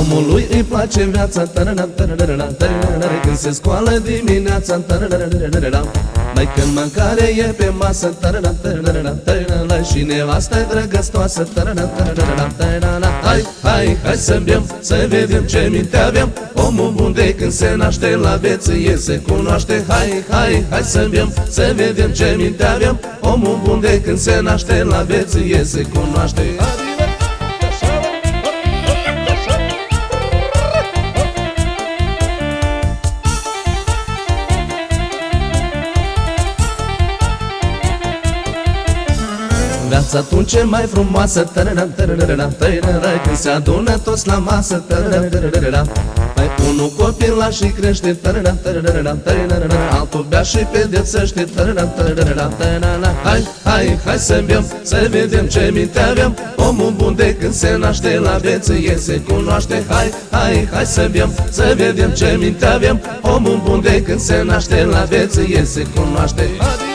Omului îi place viața, când se scoală dimineața, mai când mâncare e pe masă, și nevasta-i drăgăstoasă. Hai, hai, hai să bem, să vedem ce minte avem. Omul bun de când se naște la vieție se cunoaște. Hai, hai, hai să bem, să vedem ce minte avem. Omul bun de când se naște la vieție se cunoaște. Viața atunci e mai frumoasă, când se adună toți la masă. Mai unul copila și crește, altul bea și pedepsește. Hai, hai, hai să bem, să vedem ce minte avem. Omul bun de când se naște la vieție se cunoaște. Hai, hai, hai să bem, să vedem ce minte avem. Omul bun de când se naște la vieție se cunoaște.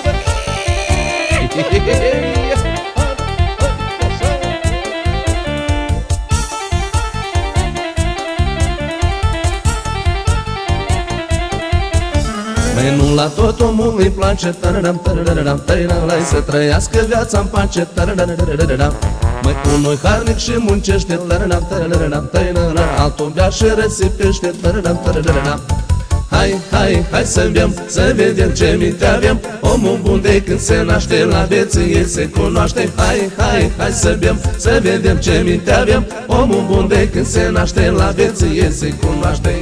Măi, nu la tot omul îi place, să trăiască viața-n pace. Măi, unul harnic și muncește, altul bea și răsipește. Hai, hai, hai să bem, să vedem ce minte avem. Omul bun de când se naște la vieție se cunoaște. Hai, hai, hai să bem, să vedem ce minte avem. Omul bun de când se naște la vieție se cunoaște.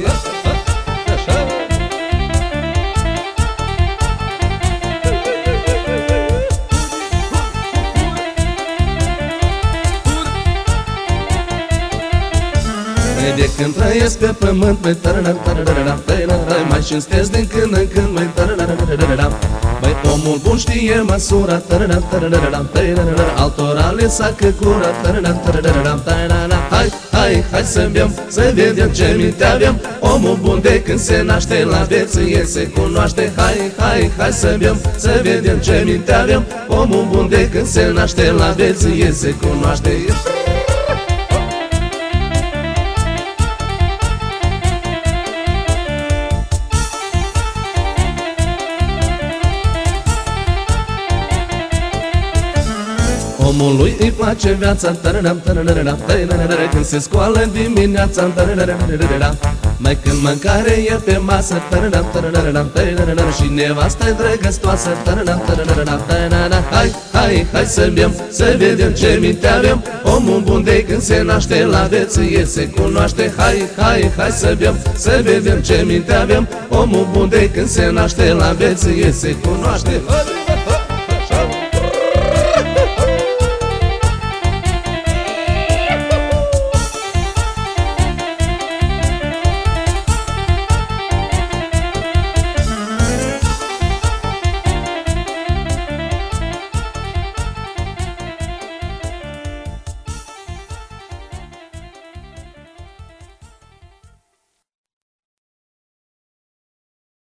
De când trăiesc pe pământ, măi, mai cinstesc din când în când, măi, măi, omul bun știe măsura, altora le sacă gura. Hai, hai, hai să bem, să vedem ce minte avem. Omul bun de când se naște la vieție se cunoaște. Hai, hai, hai să bem, să vedem ce minte avem. Omul bun de când se naște la vieție se cunoaște. Omului îi place viața, când se scoală dimineața. Mai când mâncare e pe masă, și nevasta-i drăgăstoasă. Hai, hai, hai să bem, să vedem ce minte avem. Omul bun de când se naște la vieție se cunoaște. Hai, hai, hai să bem, să vedem ce minte avem. Omul bun de când se naște la vieție se cunoaște.